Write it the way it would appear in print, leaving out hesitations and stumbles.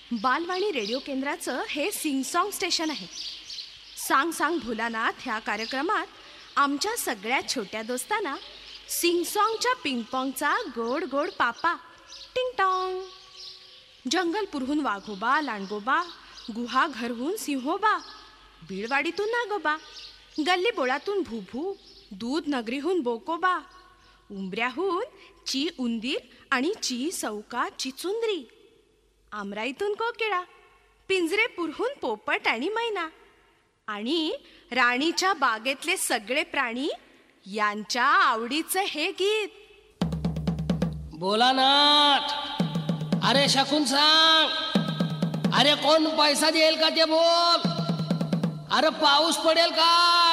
Balvani radio केंद्राचं हे Singh song station आहे. सांग सांग भोलानाथ ह्या कार्यक्रमात आमच्या सगळ्या छोट्या दोस्तांना सिंग सॉंगच्या पिंगपॉंगचा गोड गोड पापा टिंग टॉंग. जंगलपूरहून वाघोबा लांडगोबा, गुहा घरहून सिंहोबा, बीडवाडीतून नागोबा, गल्ली बोळातून भूभू, दूध नगरीहून बोकोबा, उंबऱ्याहून ची उंदीर आणि ची सौका चिचुंद्री, आमराईतून कोकिळा, पिंजरेपूरहून पोपट आणि मैना आणि राणीच्या बागेतले सगळे प्राणी यांच्या आवडीचं हे गीत. भोलानाथ, अरे शकून सांग, अरे कोण पैसा देईल का ते बोल. अरे पाऊस पडेल का?